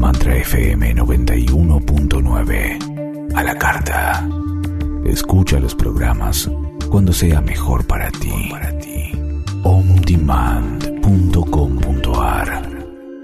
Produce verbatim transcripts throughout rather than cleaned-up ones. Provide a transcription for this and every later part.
Mantra F M noventa y uno punto nueve. A la carta. Escucha los programas cuando sea mejor para ti. on demand punto com punto a r.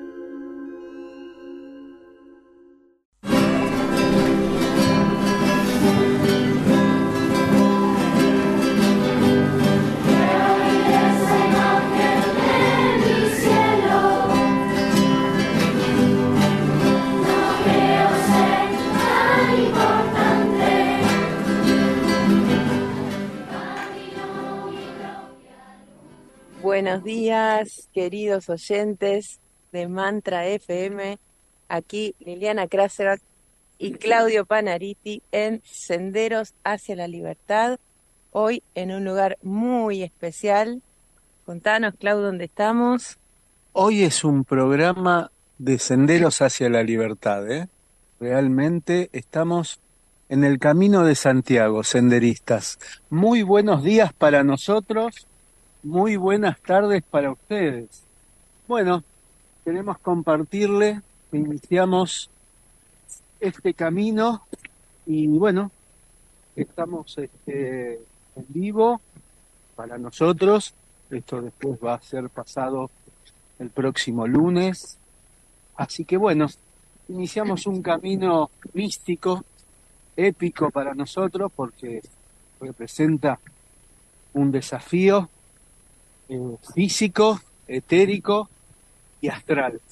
Buenos días, queridos oyentes de Mantra F M. Aquí Liliana Krasevac y Claudio Panariti en Senderos hacia la Libertad. Hoy en un lugar muy especial. Contanos, Claudio, ¿dónde estamos? Hoy es un programa de Senderos hacia la Libertad, ¿eh? Realmente estamos en el Camino de Santiago, senderistas. Muy buenos días para nosotros. Muy buenas tardes para ustedes. Bueno, queremos compartirle que iniciamos este camino y bueno, estamos este, en vivo para nosotros. Esto después va a ser pasado el próximo lunes. Así que bueno, iniciamos un camino místico, épico para nosotros porque representa un desafío Eh, físico, etérico y astral,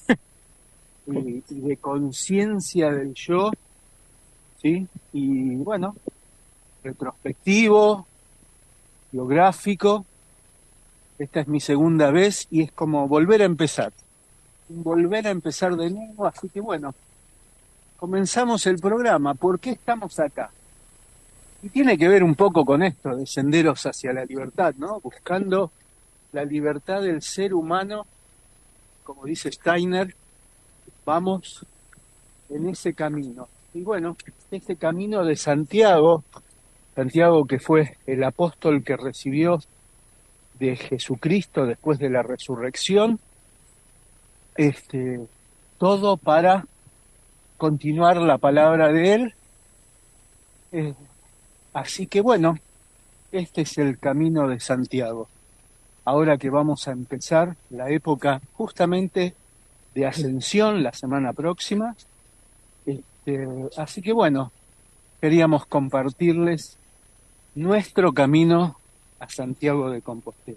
y, y de conciencia del yo, ¿sí? Y bueno, retrospectivo, biográfico. Esta es mi segunda vez y es como volver a empezar, volver a empezar de nuevo, así que bueno, comenzamos el programa. ¿Por qué estamos acá? Y tiene que ver un poco con esto de Senderos hacia la Libertad, ¿no? Buscando la libertad del ser humano, como dice Steiner, vamos en ese camino. Y bueno, este camino de Santiago, Santiago que fue el apóstol que recibió de Jesucristo después de la resurrección, este, todo para continuar la palabra de él. Eh, así que bueno, este es el camino de Santiago. Ahora que vamos a empezar la época justamente de ascensión la semana próxima. Este, así que bueno, queríamos compartirles nuestro camino a Santiago de Compostela.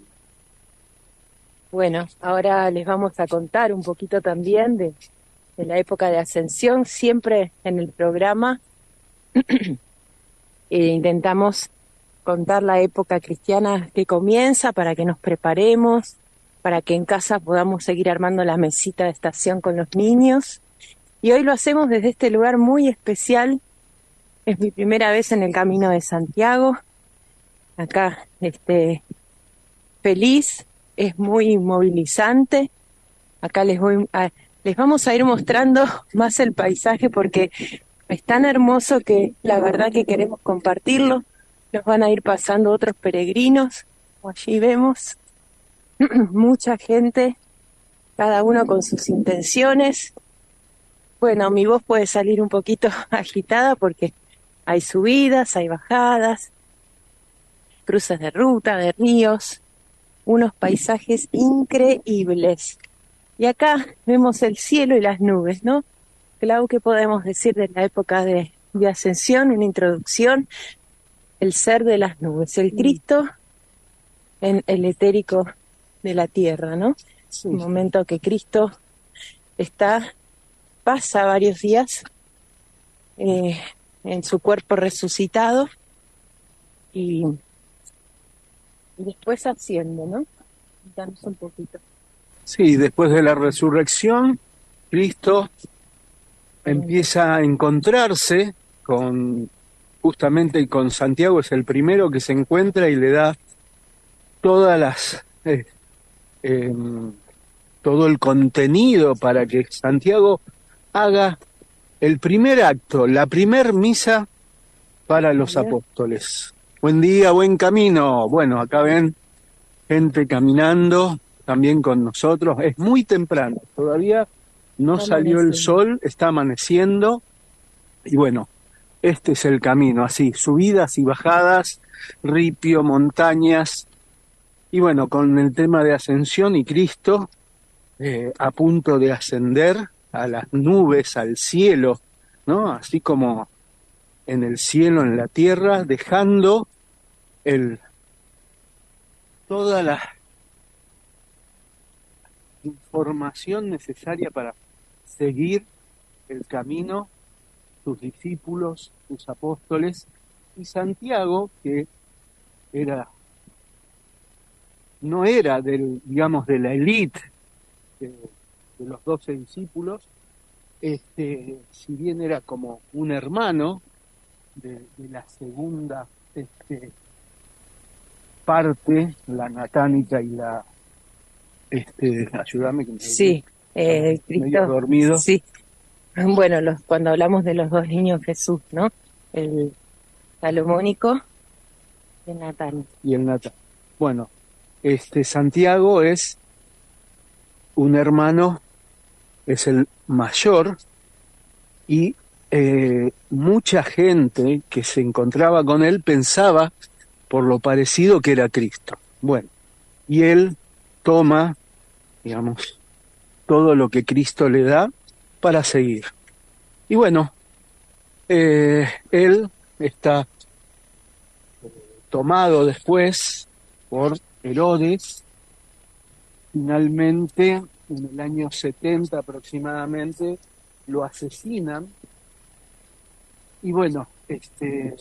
Bueno, ahora les vamos a contar un poquito también de, de la época de ascensión. Siempre en el programa eh, intentamos contar la época cristiana que comienza para que nos preparemos, para que en casa podamos seguir armando la mesita de estación con los niños. Y hoy lo hacemos desde este lugar muy especial. Es mi primera vez en el Camino de Santiago. Acá, este, feliz, es muy movilizante. Acá les voy a, les vamos a ir mostrando más el paisaje porque es tan hermoso que la verdad que queremos compartirlo. Nos van a ir pasando otros peregrinos, como allí vemos, mucha gente, cada uno con sus intenciones. Bueno, mi voz puede salir un poquito agitada porque hay subidas, hay bajadas, cruces de ruta, de ríos, unos paisajes increíbles. Y acá vemos el cielo y las nubes, ¿no? Clau, ¿qué podemos decir de la época de, de ascensión? Una introducción. El ser de las nubes, el Cristo en el etérico de la tierra, ¿no? Sí. Un momento que Cristo está, pasa varios días eh, en su cuerpo resucitado y, y después asciende, ¿no? Danos un poquito. Sí, después de la resurrección, Cristo empieza a encontrarse con... Justamente con Santiago es el primero que se encuentra y le da todas las eh, eh, todo el contenido para que Santiago haga el primer acto, la primer misa para los apóstoles. Buen día, buen camino. Bueno, acá ven gente caminando también con nosotros. Es muy temprano, todavía no salió el sol, está amaneciendo, y bueno, este es el camino, así, subidas y bajadas, ripio, montañas, y bueno, con el tema de ascensión y Cristo eh, a punto de ascender a las nubes, al cielo, ¿no? Así como en el cielo, en la tierra, dejando el toda la información necesaria para seguir el camino, sus discípulos, sus apóstoles, y Santiago, que era no era del, digamos, de la élite de, de los doce discípulos, este, si bien era como un hermano de, de la segunda este, parte, la natánica y la este, ayúdame que me sí, eh, medio dormido. Sí. Bueno, los, cuando hablamos de los dos niños Jesús, ¿no? El salomónico y el natánico. Y el natánico. Bueno, este Santiago es un hermano, es el mayor, y eh, mucha gente que se encontraba con él pensaba por lo parecido que era Cristo. Bueno, y él toma, digamos, todo lo que Cristo le da para seguir. Y bueno, eh, él está tomado después por Herodes, finalmente en el año setenta aproximadamente lo asesinan, y bueno, este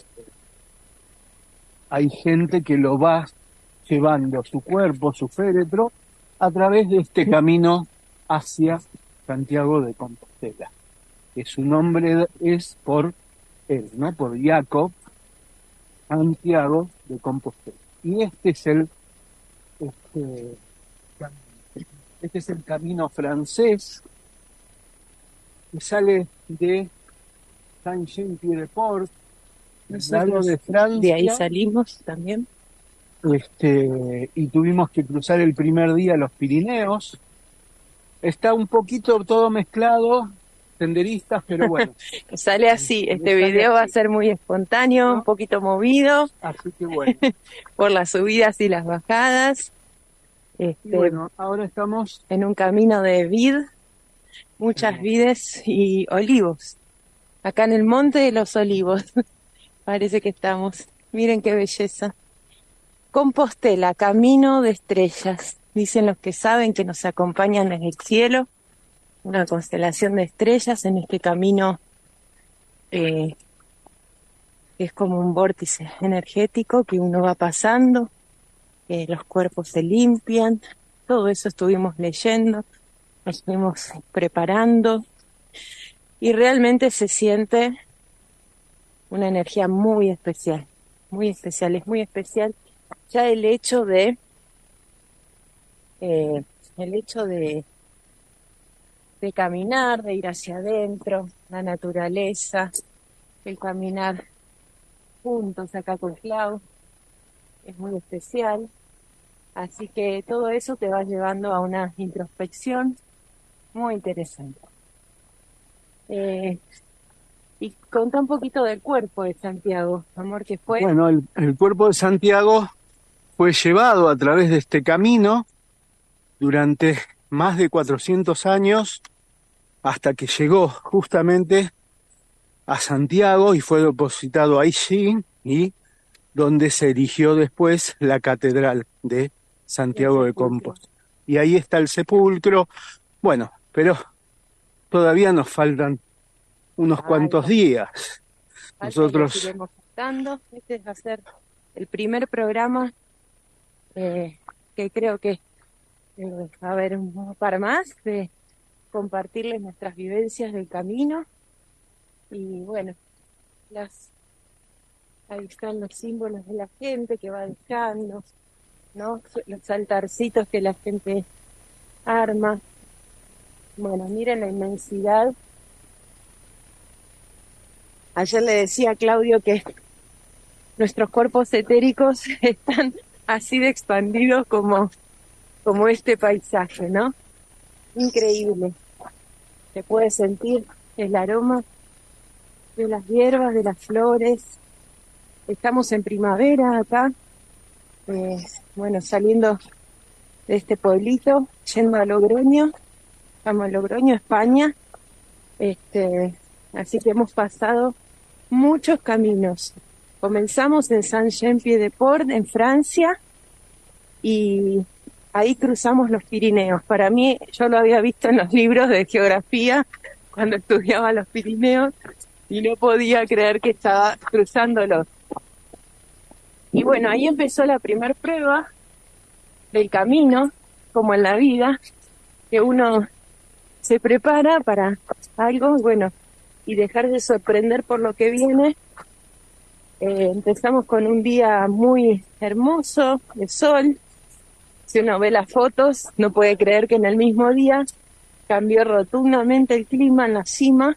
hay gente que lo va llevando su cuerpo, su féretro, a través de este camino hacia Santiago de Compostela, que su nombre es por él, ¿no? Por Jacob, Santiago de Compostela. Y este es el este, este es el camino francés que sale de Saint-Jean-Pied-de-Port, Nosotros de Francia. De ahí salimos también. Este, y tuvimos que cruzar el primer día los Pirineos. Está un poquito todo mezclado, senderistas, pero bueno. Sale así, este video va a ser muy espontáneo, ¿no? Un poquito movido. Así que bueno. Por las subidas y las bajadas. Este, y bueno, ahora estamos en un camino de vid, muchas sí. vides y olivos. Acá en el Monte de los Olivos. Parece que estamos. Miren qué belleza. Compostela, camino de estrellas. Dicen los que saben que nos acompañan en el cielo. Una constelación de estrellas en este camino eh, que es como un vórtice energético que uno va pasando. Eh, los cuerpos se limpian. Todo eso estuvimos leyendo. Nos estuvimos preparando. Y realmente se siente una energía muy especial. Muy especial. Es muy especial. Ya el hecho de eh, el hecho de de caminar, de ir hacia adentro, la naturaleza, el caminar juntos acá con Clau, es muy especial. Así que todo eso te va llevando a una introspección muy interesante. Eh, y contá un poquito del cuerpo de Santiago, amor, que fue. Bueno, el, el cuerpo de Santiago fue llevado a través de este camino durante más de cuatrocientos años hasta que llegó justamente a Santiago y fue depositado allí, y donde se erigió después la catedral de Santiago de Compostela. Y ahí está el sepulcro. Bueno, pero todavía nos faltan unos Ay, cuantos días. Nosotros iremos estando. Este va a ser el primer programa eh, que creo que eh, va a haber un par más de compartirles nuestras vivencias del camino. Y bueno, las ahí están los símbolos de la gente que va dejando, ¿no? Los altarcitos que la gente arma. Bueno, miren la inmensidad. Ayer le decía a Claudio que nuestros cuerpos etéricos están así de expandidos como, como este paisaje, ¿no? Increíble. Se puede sentir el aroma de las hierbas, de las flores. Estamos en primavera acá, eh, bueno, saliendo de este pueblito, yendo a Logroño. Estamos en Logroño, España. Este, así que hemos pasado muchos caminos. Comenzamos en Saint-Jean-Pied-de-Port, en Francia, y ahí cruzamos los Pirineos. Para mí, yo lo había visto en los libros de geografía cuando estudiaba los Pirineos y no podía creer que estaba cruzándolos. Y bueno, ahí empezó la primer prueba del camino, como en la vida, que uno se prepara para algo, bueno, y dejarse sorprender por lo que viene. Eh, empezamos con un día muy hermoso, de sol. Si uno ve las fotos, no puede creer que en el mismo día cambió rotundamente el clima en la cima.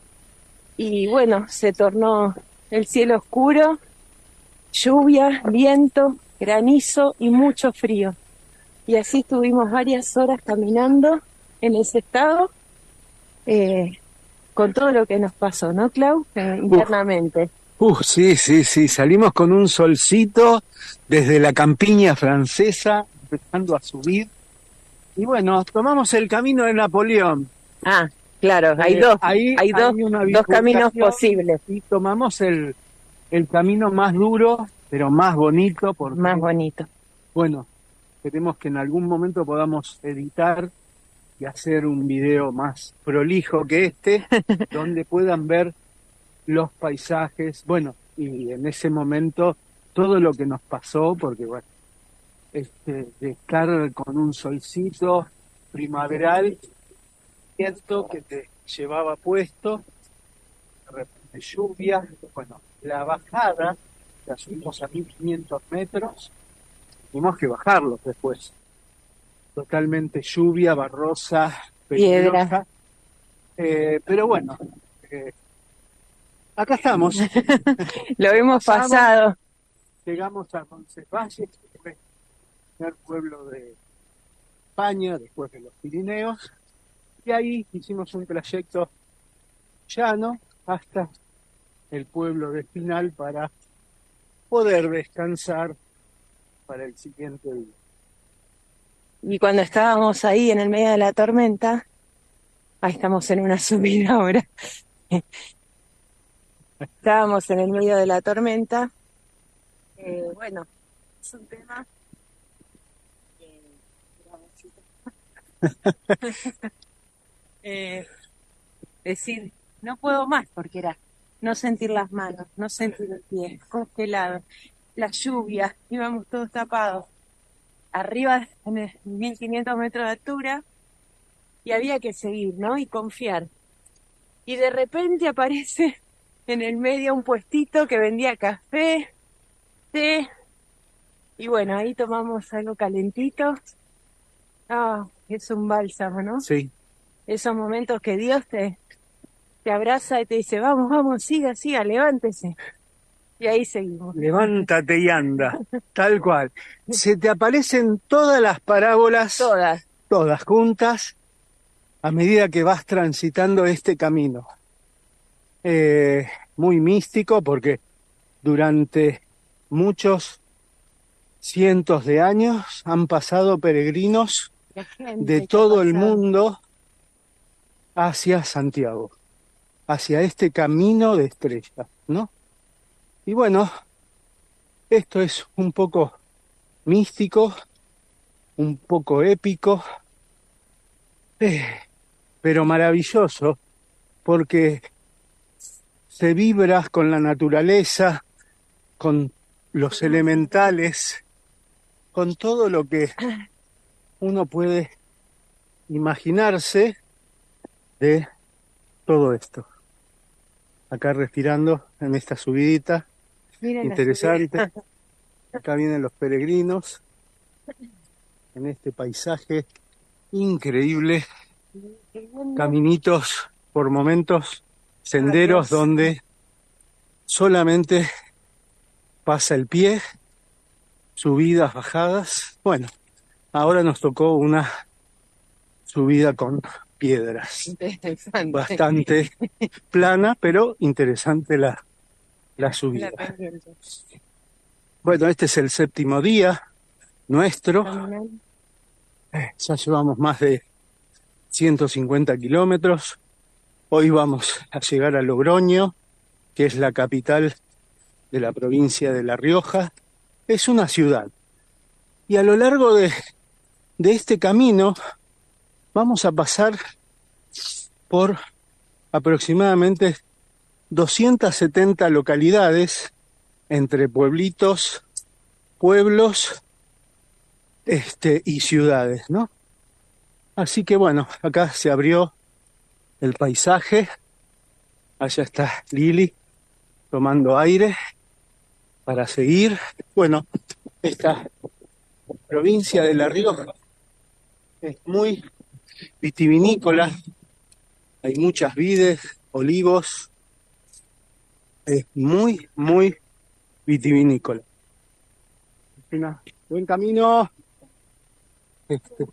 Y bueno, se tornó el cielo oscuro, lluvia, viento, granizo y mucho frío. Y así estuvimos varias horas caminando en ese estado, eh, con todo lo que nos pasó, ¿no, Clau? Eh, internamente. Uh, sí, sí, sí, salimos con un solcito desde la campiña francesa, empezando a subir. Y bueno, tomamos el camino de Napoleón. Ah, claro, hay Eh, dos, ahí hay dos, hay una dos caminos bifurcación posibles. Y tomamos el, el camino más duro, pero más bonito, porque, Más bonito. bueno, queremos que en algún momento podamos editar y hacer un video más prolijo que este, donde puedan ver los paisajes, bueno, y en ese momento todo lo que nos pasó, porque bueno, este, de estar con un solcito primaveral, cierto que te llevaba puesto, de repente lluvia, bueno, la bajada, la subimos a mil quinientos metros, tuvimos que bajarlos después, totalmente lluvia, barrosa, Piedra. peligrosa, eh, pero bueno, eh, acá estamos. Lo hemos Pasamos, pasado. Llegamos a Roncesvalles, que fue el primer pueblo de España, después de los Pirineos, y ahí hicimos un trayecto llano hasta el pueblo de Espinal para poder descansar para el siguiente día. Y cuando estábamos ahí en el medio de la tormenta, ahí estamos en una subida ahora. Estábamos en el medio de la tormenta. Eh, bueno, es un tema. eh, decir, no puedo más, porque era no sentir las manos, no sentir el pie, congelado, la lluvia, íbamos todos tapados, arriba en el mil quinientos metros de altura, y había que seguir, ¿no? Y confiar. Y de repente aparece en el medio un puestito que vendía café, té, y bueno, ahí tomamos algo calentito. Ah, es un bálsamo, ¿no? Sí. Esos momentos que Dios te, te abraza y te dice, vamos, vamos, siga, siga, levántese. Y ahí seguimos. Levántate y anda, tal cual. Se te aparecen todas las parábolas, Todas. todas juntas, a medida que vas transitando este camino. Eh, muy místico, porque durante muchos cientos de años han pasado peregrinos La gente de que todo ha el pasado. mundo hacia Santiago, hacia este camino de estrellas, ¿no? Y bueno, esto es un poco místico, un poco épico, eh, pero maravilloso, porque se vibra con la naturaleza, con los elementales, con todo lo que uno puede imaginarse de todo esto. Acá respirando en esta subidita, Miren la interesante. subida. Acá vienen los peregrinos en este paisaje increíble, caminitos por momentos, senderos Hermoso. donde solamente pasa el pie, subidas, bajadas. Bueno, ahora nos tocó una subida con piedras. Interesante. Bastante plana, pero interesante la, la subida. La pendiente. Bueno, este es el séptimo día nuestro. Caminando. Ya llevamos más de ciento cincuenta kilómetros. Hoy vamos a llegar a Logroño, que es la capital de la provincia de La Rioja. Es una ciudad. Y a lo largo de, de este camino vamos a pasar por aproximadamente doscientas setenta localidades, entre pueblitos, pueblos este, y ciudades, ¿no? Así que bueno, acá se abrió el paisaje. Allá está Lili tomando aire para seguir. Bueno, esta provincia de La Rioja es muy vitivinícola. Hay muchas vides, olivos. Es muy, muy vitivinícola. Buen camino. Este,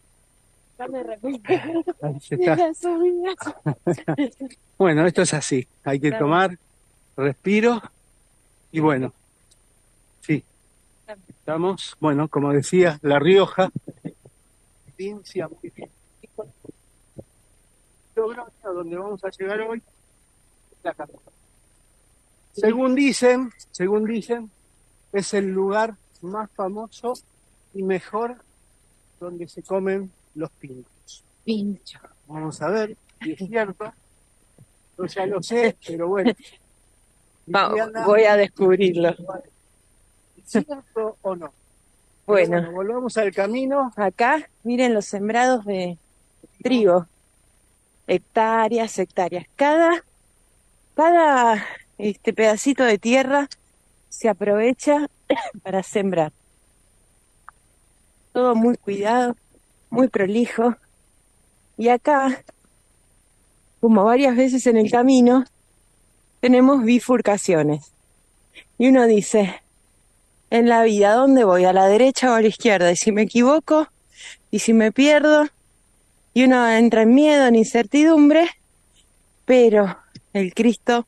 ahí se está. Bueno, esto es así. Hay que tomar respiro y bueno, sí. Estamos, bueno, como decía, La Rioja, provincia muy bien. Logroño, donde vamos a llegar hoy, la capital. Según dicen, según dicen, es el lugar más famoso y mejor donde se comen los pinchos. Pincho. Vamos a ver si es cierto. Yo ya lo sé, pero bueno. Va, voy a descubrirlo. ¿Es cierto o no? Bueno, Bueno, volvamos al camino. acá miren los sembrados de trigo. Hectáreas, hectáreas. Cada, cada este pedacito de tierra se aprovecha para sembrar. Todo muy cuidado, muy prolijo. Y acá, como varias veces en el camino, tenemos bifurcaciones. Y uno dice, en la vida, ¿a dónde voy? ¿A la derecha o a la izquierda? Y si me equivoco, y si me pierdo, y uno entra en miedo, en incertidumbre, pero el Cristo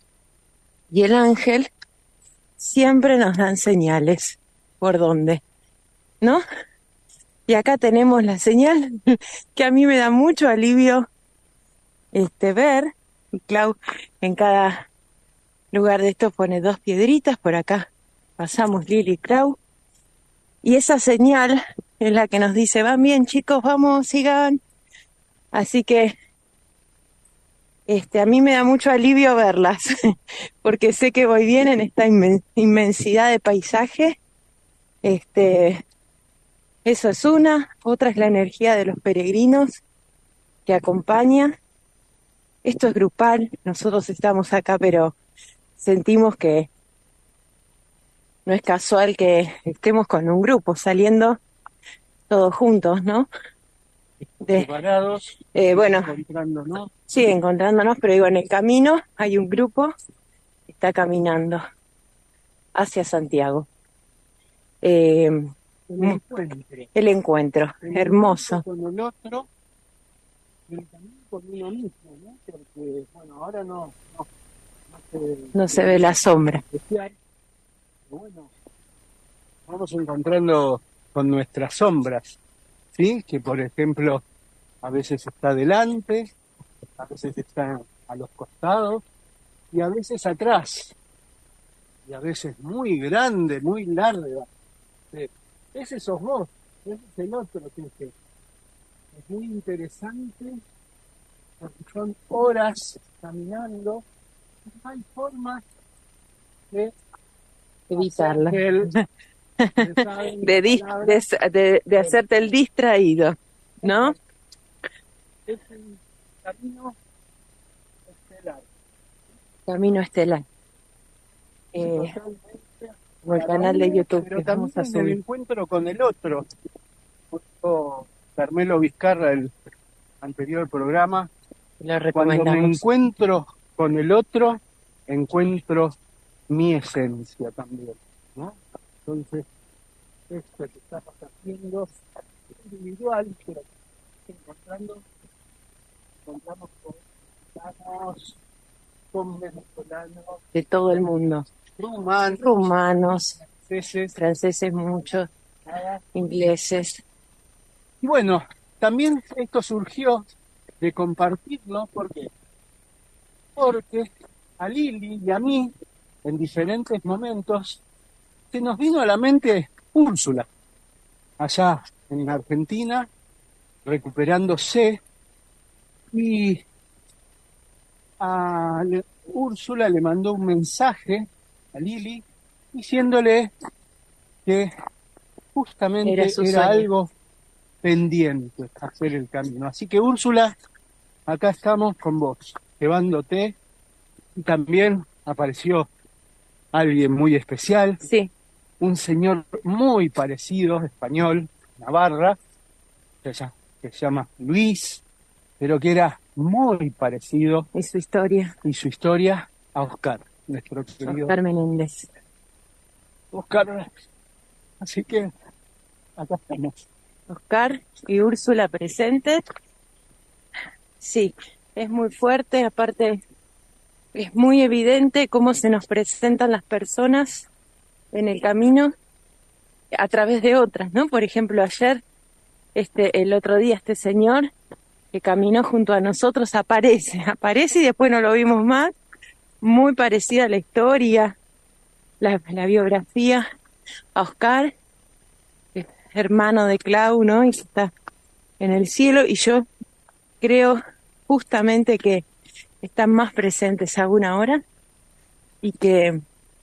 y el ángel siempre nos dan señales por dónde, ¿no? Y acá tenemos la señal que a mí me da mucho alivio este ver. Y Clau en cada lugar de estos pone dos piedritas, por acá pasamos Lili y Clau. Y esa señal es la que nos dice, van bien chicos, vamos, sigan. Así que este, a mí me da mucho alivio verlas, porque sé que voy bien en esta inmen- inmensidad de paisaje. Este, eso es una, otra es la energía de los peregrinos que acompaña. Esto es grupal, nosotros estamos acá, pero sentimos que no es casual que estemos con un grupo saliendo todos juntos, ¿no? De, Separados, eh, bueno, encontrándonos. sí, encontrándonos, pero digo, en el camino hay un grupo que está caminando hacia Santiago. Eh, El encuentro. el encuentro, El hermoso. encuentro con el otro, y también con uno mismo, ¿no? Porque, bueno, ahora no, no, no se, No se ve la sombra. especial, pero bueno, vamos encontrando con nuestras sombras, ¿sí? Que por ejemplo, a veces está delante, a veces está a los costados y a veces atrás, y a veces muy grande, muy larga. Sí. Ese sos vos, ese es el otro que es, es muy interesante, porque son horas caminando, no hay forma de Evitarla. hacer que el- De, dis- de, de, de hacerte el distraído, ¿no? Es un camino estelar. Camino estelar. Eh, o el canal de YouTube Pero que vamos a también el subir. encuentro con el otro. Puso Carmelo Vizcarra el anterior programa. Lo Cuando me recomendamos. encuentro con el otro, encuentro mi esencia también, ¿no? Entonces, esto que estamos haciendo es individual, pero encontrando encontramos con venezolanos, con venezolanos, de todo el mundo. rumanos, Rumanos, franceses, franceses muchos, ingleses. y bueno, también esto surgió de compartirlo, ¿por qué? Porque a Lili y a mí, en diferentes momentos, se nos vino a la mente Úrsula, allá en Argentina, recuperándose, y a le- Úrsula le mandó un mensaje a Lili diciéndole que justamente Era era, su sueño. algo pendiente hacer el camino. Así que Úrsula, acá estamos con vos, llevándote, y también apareció alguien muy especial, Sí, un señor muy parecido, español, Navarra, que se llama, que se llama Luis, pero que era muy parecido, y su historia. y su historia, a Oscar, nuestro querido Oscar Menéndez. Oscar. Así que acá estamos. Oscar y Úrsula presentes. Sí, es muy fuerte, aparte es muy evidente cómo se nos presentan las personas en el camino a través de otras, ¿no? Por ejemplo, ayer, este, el otro día, este señor que caminó junto a nosotros aparece, aparece y después no lo vimos más. Muy parecida a la historia, la, la biografía a Oscar, que es hermano de Clau, ¿no? Y que está en el cielo, y yo creo justamente que están más presentes aún ahora y que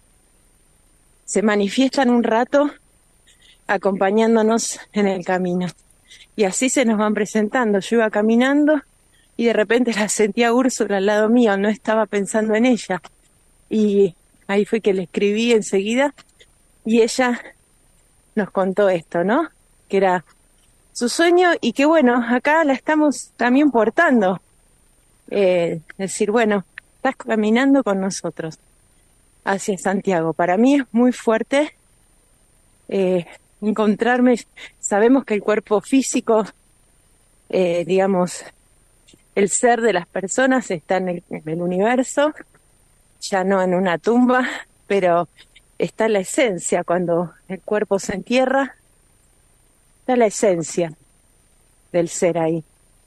se manifiestan un rato acompañándonos en el camino. Y así se nos van presentando. Yo iba caminando y de repente la sentía a Úrsula al lado mío, no estaba pensando en ella. Y ahí fue que le escribí enseguida y ella nos contó esto, ¿no? Que era su sueño y que bueno, acá la estamos también portando. Eh, decir, bueno, estás caminando con nosotros hacia Santiago. Para mí es muy fuerte eh, encontrarme, sabemos que el cuerpo físico, eh, digamos, el ser de las personas está en el, en el universo, ya no en una tumba, pero está la esencia. Cuando el cuerpo se entierra, está la esencia del ser ahí.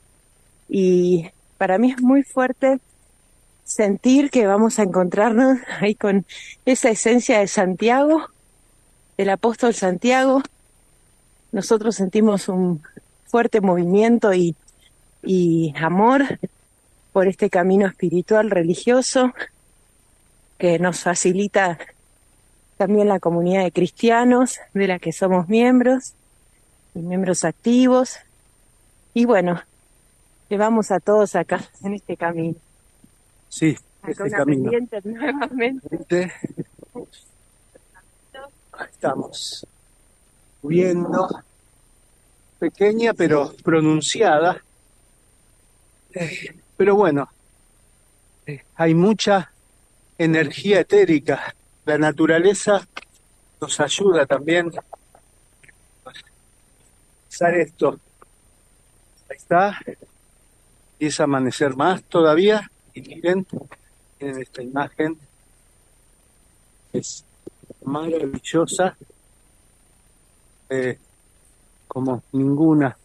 Y para mí es muy fuerte sentir que vamos a encontrarnos ahí con esa esencia de Santiago, del apóstol Santiago. Nosotros sentimos un fuerte movimiento y, y amor por este camino espiritual religioso que nos facilita también la comunidad de cristianos de la que somos miembros y miembros activos. Y bueno, llevamos a todos acá en este camino. Sí, Acá este una camino. pendiente nuevamente. Este, ahí estamos viendo, pequeña pero pronunciada. Eh, pero bueno, eh, hay mucha energía etérica. La naturaleza nos ayuda también a usar esto. Ahí está. Empieza a amanecer más todavía. Y miren, miren esta imagen. Es maravillosa. Eh, como ninguna.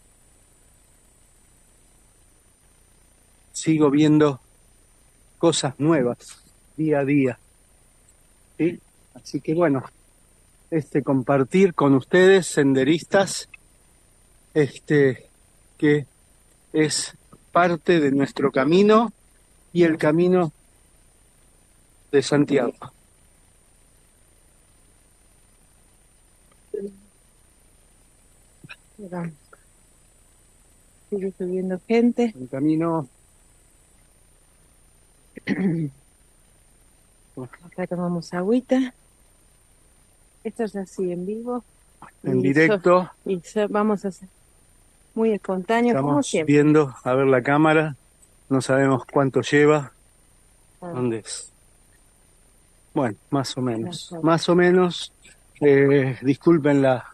Sigo viendo cosas nuevas día a día. ¿Sí? Así que bueno, este compartir con ustedes, senderistas, este que es parte de nuestro camino y el camino de Santiago. Vamos. Sigue subiendo gente. El camino Acá tomamos agüita. Esto es así en vivo. en Y directo. so- y so- vamos a hacer muy espontáneo, como Estamos siempre. viendo a ver la cámara. No sabemos cuánto lleva. Ah, ¿Dónde es? Bueno, más o menos. Gracias. Más o menos. Eh, disculpen la,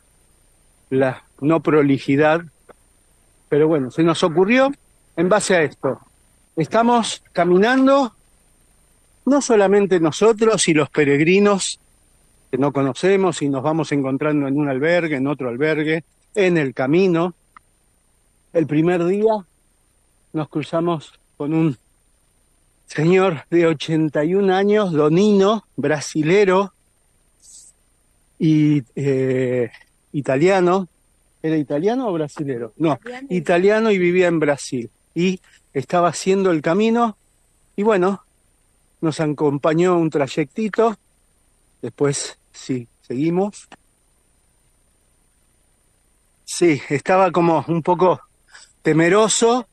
la no prolijidad. Pero bueno, se nos ocurrió en base a esto. Estamos caminando, no solamente nosotros y los peregrinos que no conocemos y nos vamos encontrando en un albergue, en otro albergue, en el camino. El primer día nos cruzamos con un señor de ochenta y un años, donino, brasilero y eh, italiano. ¿Era italiano o brasilero? No, italiano, italiano y vivía en Brasil. Y estaba haciendo el camino y bueno, nos acompañó un trayectito. Después, sí, seguimos. Sí, estaba como un poco temeroso.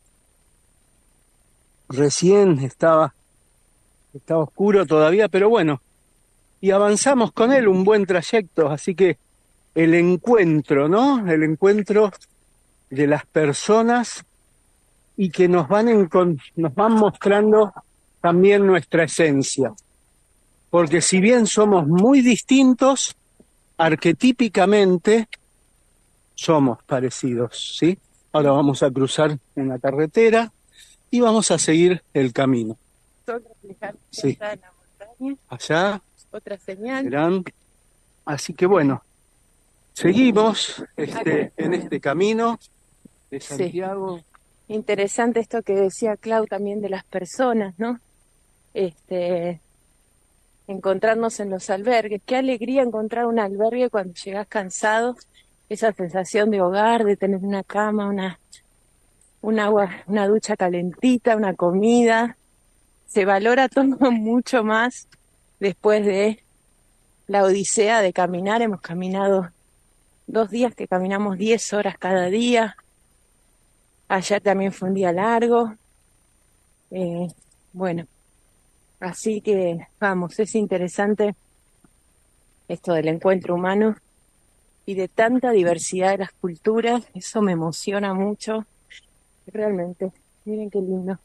Recién estaba, estaba oscuro todavía, pero bueno. Y avanzamos con él un buen trayecto, así que el encuentro, ¿no? El encuentro de las personas y que nos van, encont- nos van mostrando también nuestra esencia. Porque si bien somos muy distintos, arquetípicamente somos parecidos, ¿sí? Ahora vamos a cruzar una carretera y vamos a seguir el camino. Sí. Allá, otra señal. verán. Así que bueno, seguimos este, en este camino de Santiago. Sí. Interesante esto que decía Clau también de las personas, ¿no? Este, encontrarnos en los albergues. Qué alegría encontrar un albergue cuando llegas cansado. Esa sensación de hogar, de tener una cama, una, un agua, una ducha calentita, una comida. Se valora todo mucho más después de la odisea de caminar. Hemos caminado dos días que caminamos diez horas cada día. Ayer también fue un día largo. Eh, bueno, así que vamos, es interesante esto del encuentro humano y de tanta diversidad de las culturas. Eso me emociona mucho. Realmente, miren qué lindo.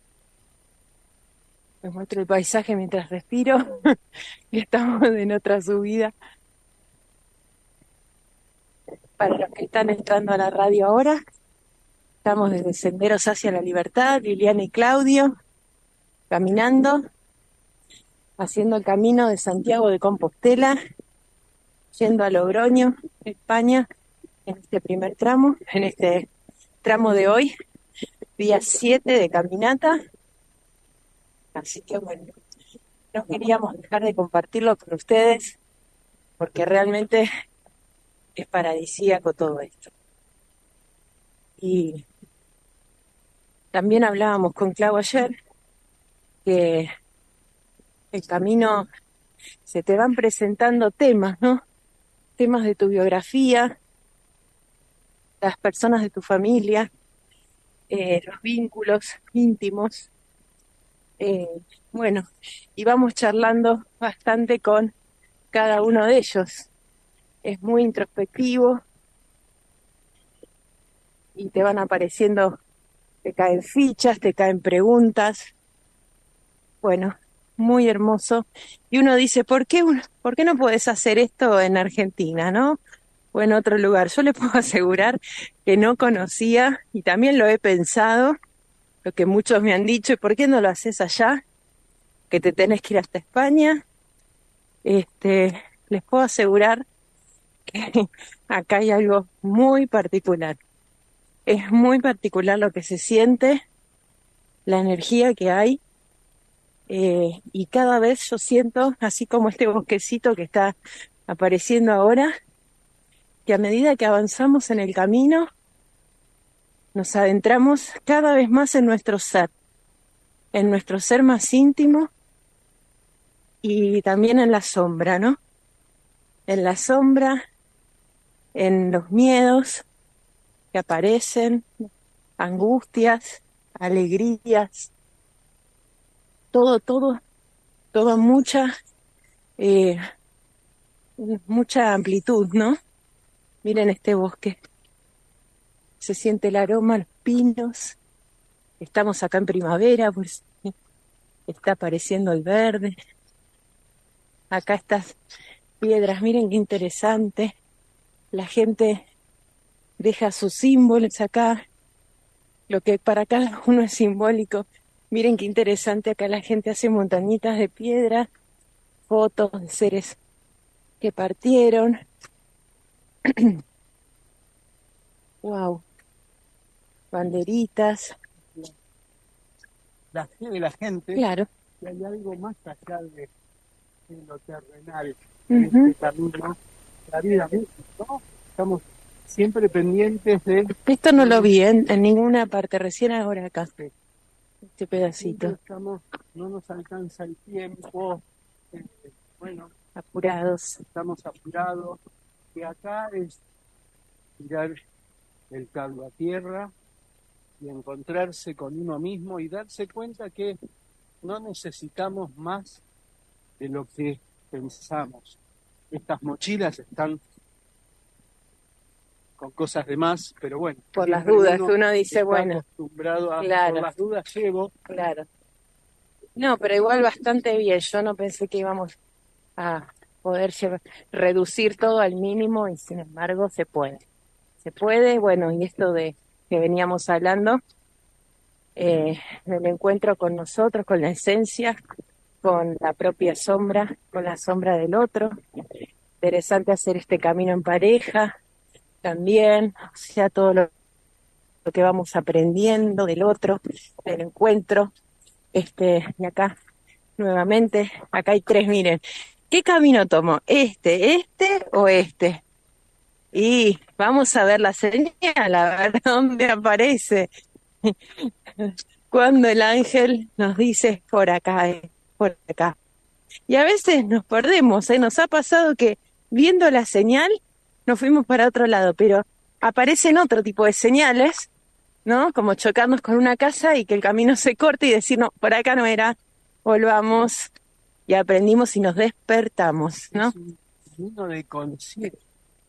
Les muestro el paisaje mientras respiro. Y estamos en otra subida. Para los que están entrando a la radio ahora, estamos desde Senderos hacia la Libertad, Liliana y Claudio, caminando, haciendo el camino de Santiago de Compostela, yendo a Logroño, España, en este primer tramo, en este tramo de hoy, día siete de caminata. Así que bueno, no queríamos dejar de compartirlo con ustedes, porque realmente es paradisíaco todo esto. Y también hablábamos con Clau ayer que el camino se te van presentando temas, ¿no? Temas de tu biografía, las personas de tu familia, eh, los vínculos íntimos. Eh, bueno, y vamos charlando bastante con cada uno de ellos. Es muy introspectivo y te van apareciendo, te caen fichas, te caen preguntas. Bueno, muy hermoso. Y uno dice, ¿por qué, uno, ¿por qué no podés hacer esto en Argentina, no? O en otro lugar. Yo le puedo asegurar que no conocía, y también lo he pensado, lo que muchos me han dicho, ¿y por qué no lo haces allá? Que te tenés que ir hasta España. Este, les puedo asegurar que acá hay algo muy particular. Es muy particular lo que se siente, la energía que hay, eh, y cada vez yo siento, así como este bosquecito que está apareciendo ahora, que a medida que avanzamos en el camino, nos adentramos cada vez más en nuestro ser, en nuestro ser más íntimo y también en la sombra, ¿no? En la sombra, en los miedos que aparecen, angustias, alegrías, todo, todo, toda mucha, eh, mucha amplitud, ¿no? Miren este bosque, se siente el aroma, los pinos, estamos acá en primavera, pues está apareciendo el verde, acá estas piedras, miren qué interesante, la gente deja sus símbolos acá, lo que para cada uno es simbólico, Miren qué interesante, acá la gente hace montañitas de piedra, fotos de seres que partieron. Wow, banderitas, La fe de la gente, claro. que hay algo más allá de, de lo terrenal, en Ujú. este camino, la vida misma, ¿no? Estamos siempre pendientes de... Esto no lo vi en, en ninguna parte, recién ahora acá, Sí. este Siempre pedacito, estamos, no nos alcanza el tiempo, eh, bueno, apurados. estamos apurados, que acá es tirar el cable a tierra y encontrarse con uno mismo y darse cuenta que no necesitamos más de lo que pensamos. Estas mochilas están con cosas de más, pero bueno, Por las siempre dudas, uno uno dice, está bueno, acostumbrado a, claro, por las dudas llevo, claro. No, pero igual bastante bien, yo no pensé que íbamos a poder llevar- reducir todo al mínimo y sin embargo se puede. Se puede, bueno, y esto de que veníamos hablando, eh, del encuentro con nosotros, con la esencia, con la propia sombra, con la sombra del otro. Interesante hacer este camino en pareja también, o sea, todo lo, lo que vamos aprendiendo del otro, del encuentro. Este, y acá, nuevamente, acá hay tres, miren, ¿qué camino tomo? ¿Este, este o este? Y vamos a ver la señal, a ver dónde aparece. Cuando el ángel nos dice por acá, eh, por acá. Y a veces nos perdemos, ¿eh? Nos ha pasado que viendo la señal nos fuimos para otro lado, pero aparecen otro tipo de señales, ¿no? Como chocarnos con una casa y que el camino se corte y decir, no, por acá no era, volvamos y aprendimos y nos despertamos, ¿no? es un camino de conciencia,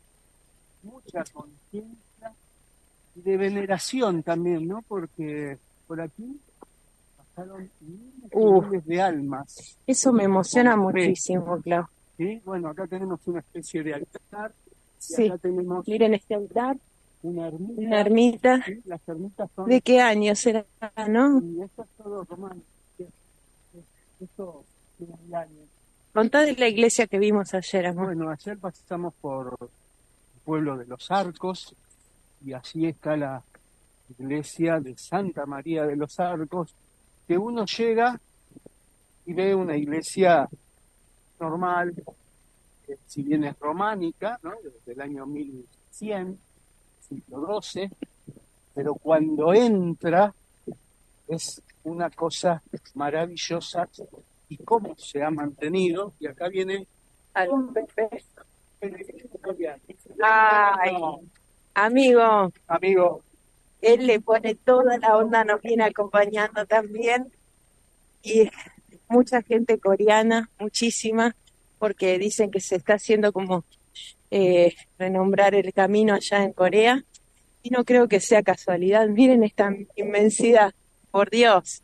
mucha conciencia y de veneración también, ¿no? Porque por aquí pasaron miles y Uh, miles de almas eso me emociona con fe, muchísimo, Clau. ¿sí? Bueno, acá tenemos una especie de altar y Sí, acá tenemos miren este altar, una una ermita, ermita. ¿sí? Las ermitas son, ¿De qué año será, no? y esto es todo romano, ¿sí? Esto tiene mil años. Contá de la iglesia que vimos ayer, amor. Bueno, ayer pasamos por el pueblo de Los Arcos y allí está la iglesia de Santa María de los Arcos, que uno llega y ve una iglesia normal, que si bien es románica, ¿no? Desde el año mil cien, siglo doce, pero cuando entra es una cosa maravillosa y cómo se ha mantenido, y acá viene Al- un Pepe, italiano. Ay, amigo, Amigo, él le pone toda la onda, nos viene acompañando también. Y mucha gente coreana, muchísima, porque dicen que se está haciendo como eh, renombrar el camino allá en Corea. Y no creo que sea casualidad. Miren esta inmensidad, por Dios.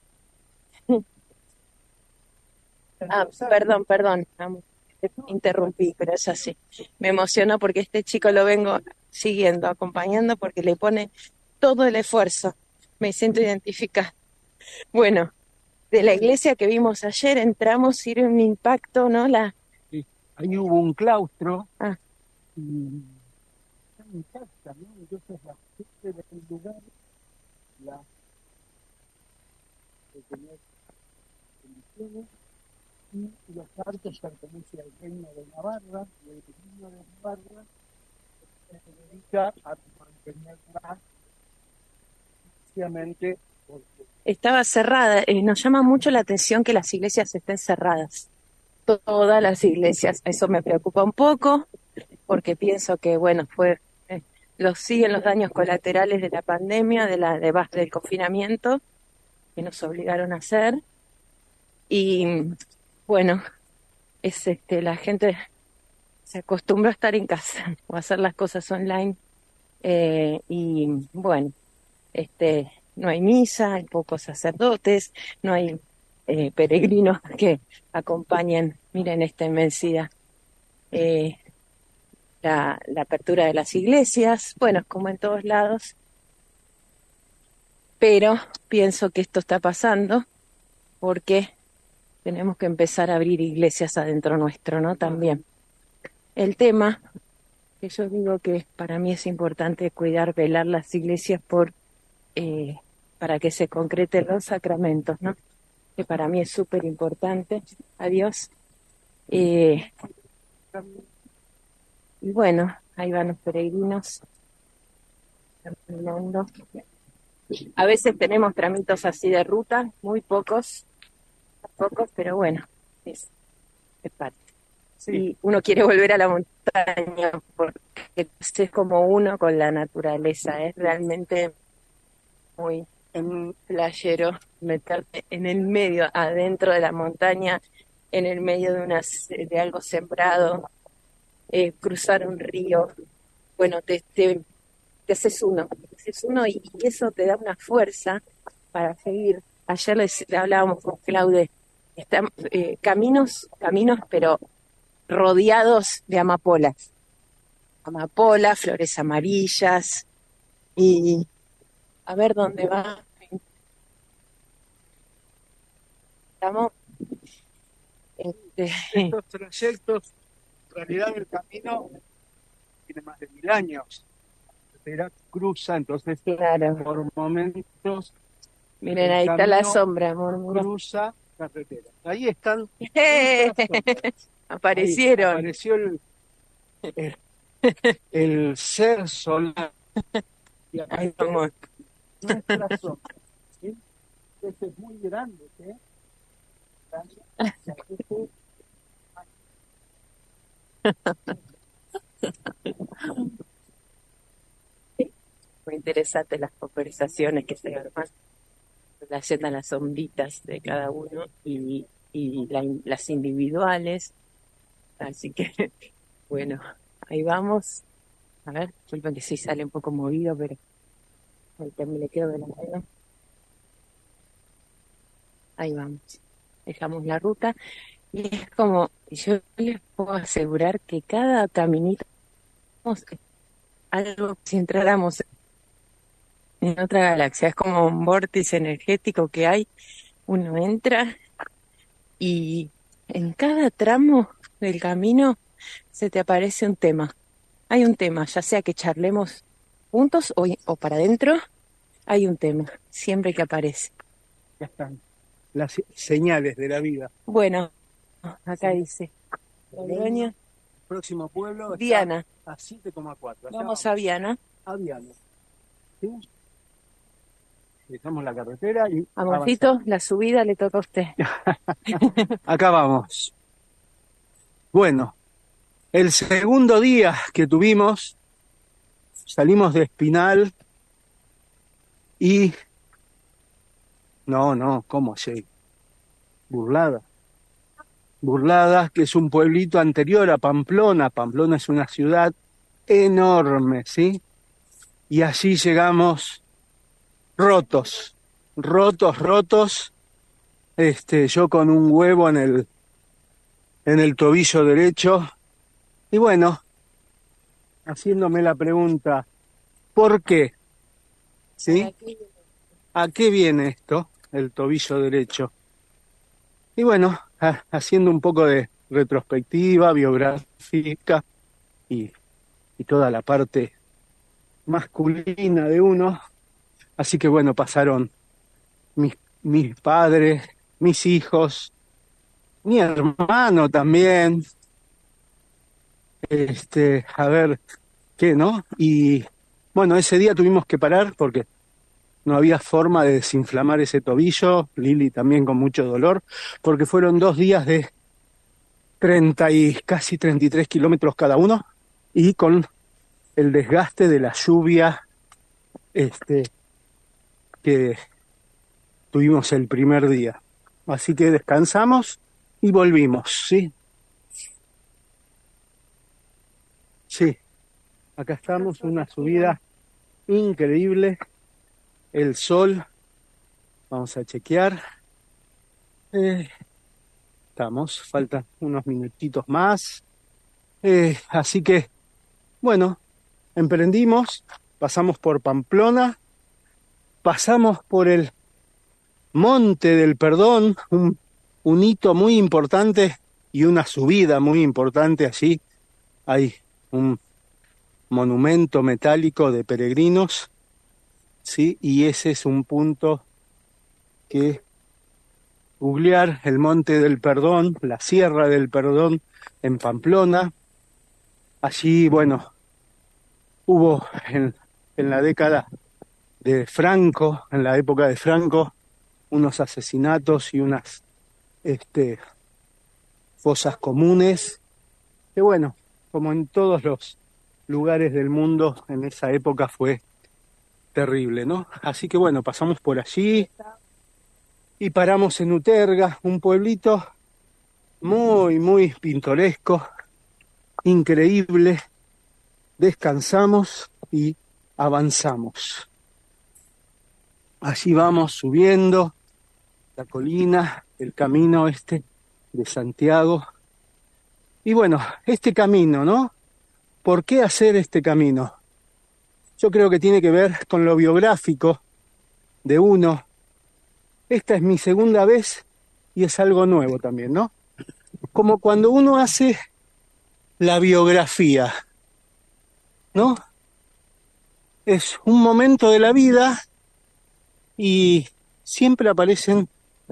Ah, perdón, perdón, amor, te interrumpí, pero es así. Me emocionó porque este chico lo vengo siguiendo, acompañando, porque le pone todo el esfuerzo. Me siento identificada. Bueno, de la iglesia que vimos ayer entramos y era un impacto, ¿no? La, sí, ahí hubo un claustro ah, y está intacta, ¿no? Entonces la gente del lugar, la que tenía condiciones, y los arcos pertenecen al reino de Navarra, y el reino de Navarra se dedica a mantenerla precisamente porque estaba cerrada. Eh, nos llama mucho la atención que las iglesias estén cerradas. Todas las iglesias. Eso me preocupa un poco, porque pienso que, bueno, fue, eh, los siguen los daños colaterales de la pandemia, de la, de, bas- del confinamiento, que nos obligaron a hacer. Y bueno, es este, la gente se acostumbró a estar en casa o a hacer las cosas online. Eh, y bueno, este, no hay misa, hay pocos sacerdotes, no hay eh, peregrinos que acompañen, miren esta inmensidad, eh, la, la apertura de las iglesias, bueno, como en todos lados, pero pienso que esto está pasando porque tenemos que empezar a abrir iglesias adentro nuestro, ¿no? También. El tema que yo digo que para mí es importante cuidar, velar las iglesias por eh, para que se concreten los sacramentos, ¿no? Que para mí es súper importante. Adiós. Eh, y bueno, ahí van los peregrinos caminando. A veces tenemos tramitos así de ruta, muy pocos, pocos, pero bueno, es, es parte. Sí. Y uno quiere volver a la montaña porque es como uno con la naturaleza, es realmente muy En, playero meterte en el medio, adentro de la montaña, en el medio de unas de algo sembrado, eh, cruzar un río, bueno, te, te, te haces uno, te haces uno y, y eso te da una fuerza para seguir. Ayer les hablábamos con Claude, están eh, caminos, caminos, pero rodeados de amapolas, amapolas, flores amarillas, y a ver dónde va. Estamos, este, estos trayectos, en realidad el camino tiene más de mil años. Era cruza, entonces claro. por momentos Miren, el ahí está la camino sombra, murmura. cruza carretera. Ahí están. ¡Eh! Aparecieron. Ahí apareció el, el, el ser solar. Y acá Ahí está vamos. nuestra sombra. ¿Sí? Este es muy grande, ¿eh? Muy interesantes las conversaciones que se arman, relacionan las sombritas de cada uno y, y la, las individuales. Así que, bueno, ahí vamos. A ver, disculpen que sí sale un poco movido, pero ahí también le quedo de la mano. Ahí vamos. Dejamos la ruta. Y es como, yo les puedo asegurar que cada caminito, algo, si entráramos en otra galaxia, es como un vórtice energético que hay, uno entra y en cada tramo del camino se te aparece un tema. Hay un tema, ya sea que charlemos juntos o, o para adentro, hay un tema, siempre que aparece. Ya están las señales de la vida. Bueno, acá sí. Dice, Logroño, próximo pueblo, Viana. A siete coma cuatro. Vamos, vamos a Viana. A Viana. ¿Sí? Dejamos la carretera y Amorcito, avanzamos. La subida le toca a usted. Acá vamos. Bueno, el segundo día que tuvimos, salimos de Espinal y... No, no, ¿cómo se? Burlada. Burlada, que es un pueblito anterior a Pamplona. Pamplona es una ciudad enorme, ¿sí? Y allí llegamos rotos, rotos, rotos. Este, yo con un huevo en el, en el tobillo derecho. Y bueno, haciéndome la pregunta, ¿por qué? ¿Sí? ¿A qué viene esto, el tobillo derecho? Y bueno, a, haciendo un poco de retrospectiva, biográfica y, y toda la parte masculina de uno. Así que bueno, pasaron mis, mis padres, mis hijos, mi hermano también. Este, a ver, ¿qué, no? Y bueno, ese día tuvimos que parar porque no había forma de desinflamar ese tobillo, Lili también con mucho dolor, porque fueron dos días de treinta y casi treinta y tres kilómetros cada uno, y con el desgaste de la lluvia este, que tuvimos el primer día. Así que descansamos y volvimos, ¿sí? Sí, acá estamos, una subida increíble. El sol, vamos a chequear, eh, estamos, faltan unos minutitos más, eh, así que, bueno, emprendimos, pasamos por Pamplona, pasamos por el Monte del Perdón, un, un hito muy importante y una subida muy importante allí. Hay un monumento metálico de peregrinos, ¿sí? Y ese es un punto que googlear, el Monte del Perdón, la Sierra del Perdón en Pamplona. Allí, bueno, hubo en, en la década de Franco, en la época de Franco, unos asesinatos y unas este, fosas comunes, que bueno, como en todos los lugares del mundo en esa época fue terrible, ¿no? Así que bueno, pasamos por allí y paramos en Uterga, un pueblito muy, muy pintoresco, increíble. Descansamos y avanzamos. Allí vamos subiendo la colina, el camino este de Santiago. Y bueno, este camino, ¿no? ¿Por qué hacer este camino? Yo creo que tiene que ver con lo biográfico de uno. Esta es mi segunda vez y es algo nuevo también, ¿no? Como cuando uno hace la biografía, ¿no? Es un momento de la vida y siempre aparecen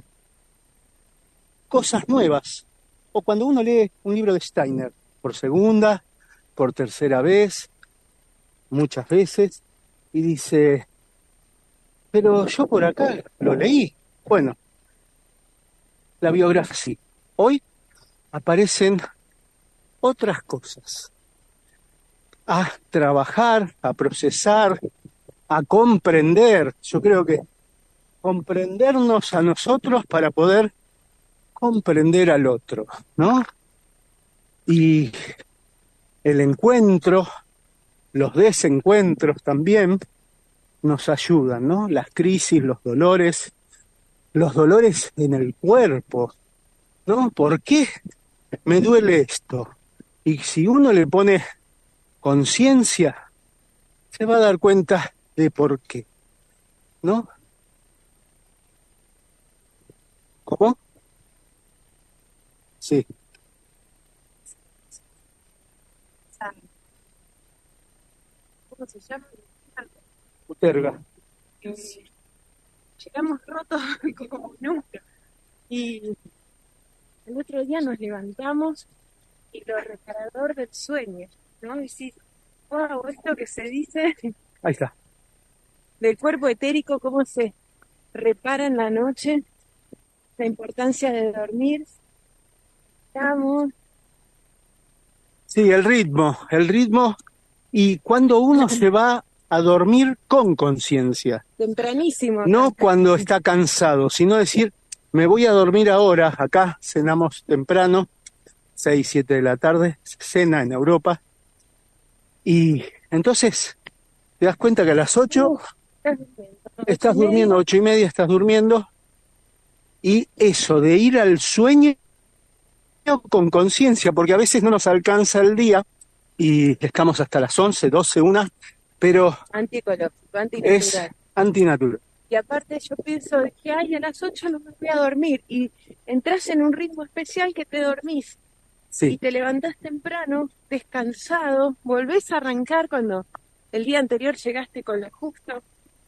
cosas nuevas. O cuando uno lee un libro de Steiner, por segunda, por tercera vez, muchas veces, y dice, pero yo por acá lo leí. Bueno, la biografía sí. Hoy aparecen otras cosas. A trabajar, a procesar, a comprender. Yo creo que comprendernos a nosotros para poder comprender al otro, ¿no? Y el encuentro, los desencuentros también nos ayudan, ¿no? Las crisis, los dolores, los dolores en el cuerpo, ¿no? ¿Por qué me duele esto? Y si uno le pone conciencia, se va a dar cuenta de por qué, ¿no? ¿Cómo? Sí. ¿Cómo se llama? Uterga. Eh, llegamos rotos como nunca. Y el otro día nos levantamos y lo reparador del sueño, ¿no? Y decís, wow, esto que se dice Ahí está. del cuerpo etérico, cómo se repara en la noche, la importancia de dormir. Estamos. Sí, el ritmo, el ritmo. Y cuando uno se va a dormir con conciencia, Tempranísimo. no acá. cuando está cansado, sino decir, me voy a dormir ahora, acá cenamos temprano, seis, siete de la tarde, cena en Europa, y entonces te das cuenta que a las ocho Uf, estás durmiendo. estás Ocho y durmiendo, media. ocho y media estás durmiendo, y eso de ir al sueño con conciencia, porque a veces no nos alcanza el día, y estamos hasta las once, doce, una, pero Antiecológico, es antinatural. antinatural. Y aparte yo pienso de que ay, a las ocho no me voy a dormir y entras en un ritmo especial que te dormís y Sí, te levantás temprano, descansado, volvés a arrancar cuando el día anterior llegaste con lo justo,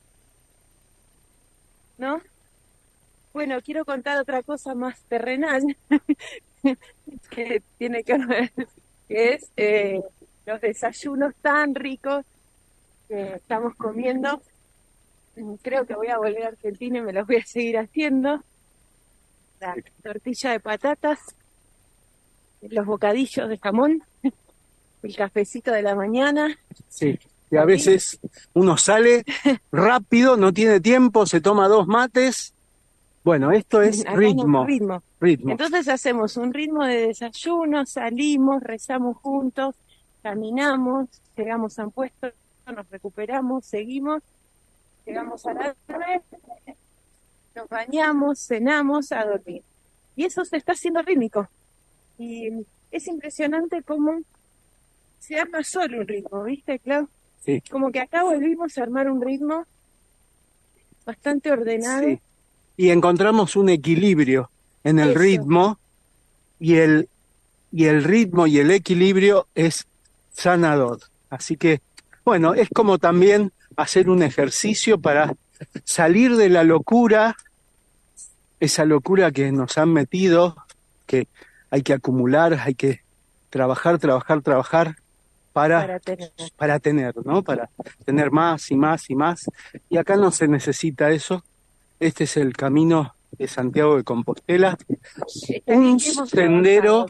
¿no? Bueno, quiero contar otra cosa más terrenal que tiene que ver, que es eh, los desayunos tan ricos que estamos comiendo. Creo que voy a volver a Argentina y me los voy a seguir haciendo. La tortilla de patatas, los bocadillos de jamón, el cafecito de la mañana. sí. Y a veces uno sale rápido, no tiene tiempo, se toma dos mates. Bueno, esto es Acá no, ritmo, ritmo. ritmo. Entonces hacemos un ritmo de desayuno, salimos, rezamos juntos, caminamos, llegamos a un puesto, nos recuperamos, seguimos, llegamos a la tarde, nos bañamos, cenamos, a dormir. Y eso se está haciendo rítmico. Y es impresionante cómo se arma solo un ritmo, ¿viste, Clau? Sí. Como que acá volvimos a armar un ritmo bastante ordenado. Sí. Y encontramos un equilibrio en el Eso. ritmo, y el, y el ritmo y el equilibrio es sanador. Así que, bueno, es como también hacer un ejercicio para salir de la locura, esa locura que nos han metido, que hay que acumular, hay que trabajar, trabajar, trabajar para, Para tener. para tener, ¿no? Para tener más y más y más. Y acá no se necesita eso. Este es el camino de Santiago de Compostela, un sendero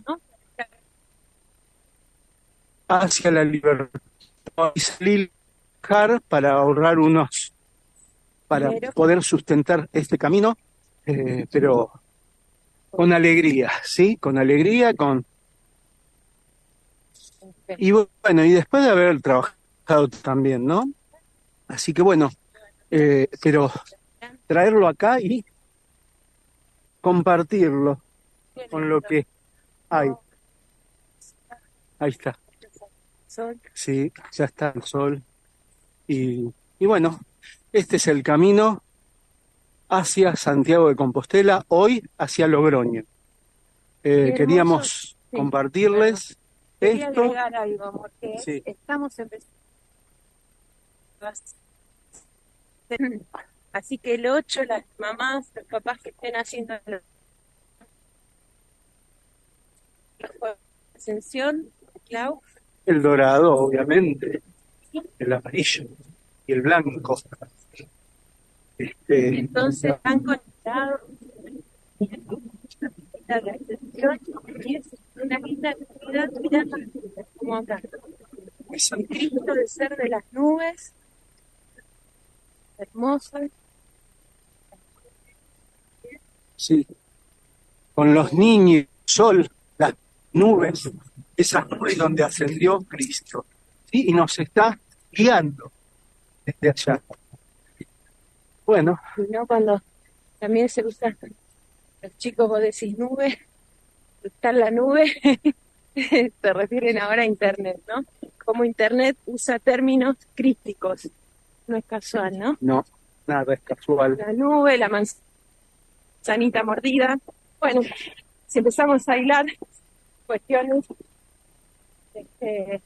hacia la libertad. Y salir para ahorrar unos, para poder sustentar este camino, eh, pero con alegría, ¿sí? Con alegría, con... Y bueno, y después de haber trabajado también, ¿no? Así que bueno, eh, pero traerlo acá y compartirlo con lo que hay. Ahí está. Sí, ya está el sol. Y, y bueno, este es el camino hacia Santiago de Compostela, hoy hacia Logroño. Eh, queríamos sí. compartirles Quería esto. agregar algo, porque sí. estamos empezando. Así que el ocho, las mamás, los papás que estén haciendo la ascensión, Clau. El dorado, obviamente, el amarillo y el blanco. Este... Entonces han conectado la ascensión y es una linda actividad, mirando como acá. El Cristo de ser de las nubes, hermoso. Sí, con los niños, sol, las nubes, esas nubes donde ascendió Cristo, ¿sí? Y nos está guiando desde allá. Bueno. Y no cuando también se usa, los chicos vos decís nube, está en la nube, se refieren ahora a Internet, ¿no? Como Internet usa términos crísticos, no es casual, ¿no? No, nada es casual. La nube, la manzanita mordida. Bueno, si empezamos a hilar cuestiones este,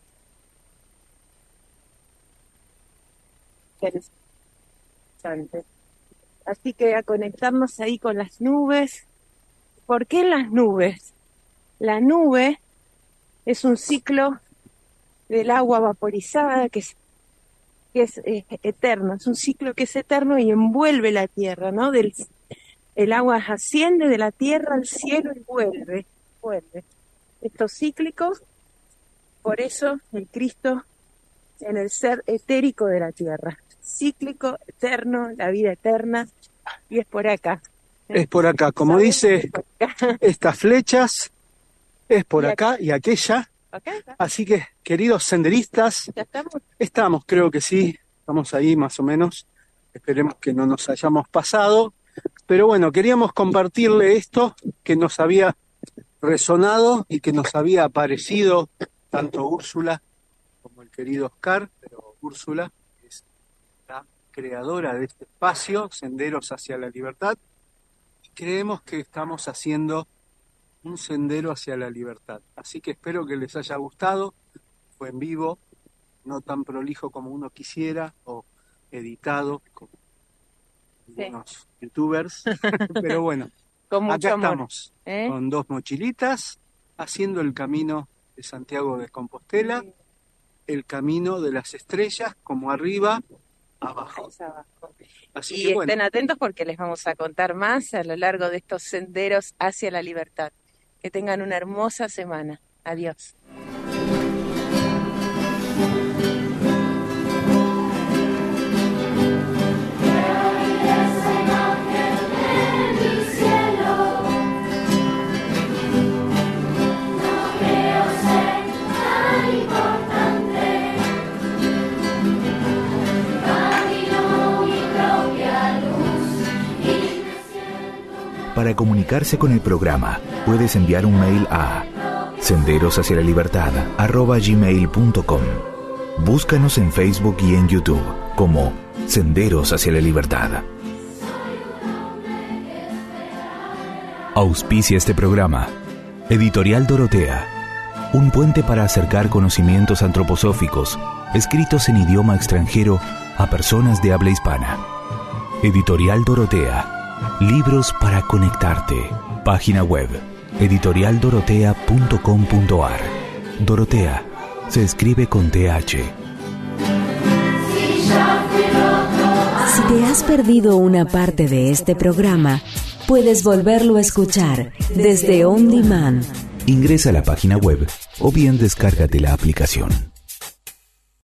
interesantes. Así que a conectarnos ahí con las nubes. ¿Por qué las nubes? La nube es un ciclo del agua vaporizada que es, que es eh, eterno, es un ciclo que es eterno y envuelve la tierra, ¿no? Del, el agua asciende de la tierra al cielo y vuelve, vuelve. Esto es cíclico, por eso el Cristo en el ser etérico de la tierra. Cíclico, eterno, la vida eterna, y es por acá. Es por acá, como dice, estas flechas, es por acá y aquella. Okay, okay. Así que, queridos senderistas, ¿ya estamos? Estamos, creo que sí, estamos ahí más o menos. Esperemos que no nos hayamos pasado. Pero bueno, queríamos compartirle esto que nos había resonado y que nos había aparecido tanto Úrsula como el querido Oscar, pero Úrsula es la creadora de este espacio, Senderos hacia la Libertad, y creemos que estamos haciendo un sendero hacia la libertad. Así que espero que les haya gustado. Fue en vivo, no tan prolijo como uno quisiera, o editado como sí. algunos youtubers, pero bueno, con mucho acá amor, estamos, ¿eh? con dos mochilitas, haciendo el camino de Santiago de Compostela, sí. el camino de las estrellas, como arriba, abajo. abajo. Así y que, bueno. estén atentos porque les vamos a contar más a lo largo de estos senderos hacia la libertad. Que tengan una hermosa semana. Adiós. Para comunicarse con el programa, puedes enviar un mail a senderos hacia la libertad arroba gmail punto com. Búscanos en Facebook y en YouTube como Senderos hacia la libertad. Auspicia este programa Editorial Dorotea, un puente para acercar conocimientos antroposóficos escritos en idioma extranjero a personas de habla hispana. Editorial Dorotea, libros para conectarte. Página web editorial dorotea punto com punto a r. Dorotea se escribe con T H. Si te has perdido una parte de este programa, puedes volverlo a escuchar desde On Demand. Ingresa a la página web o bien descárgate la aplicación.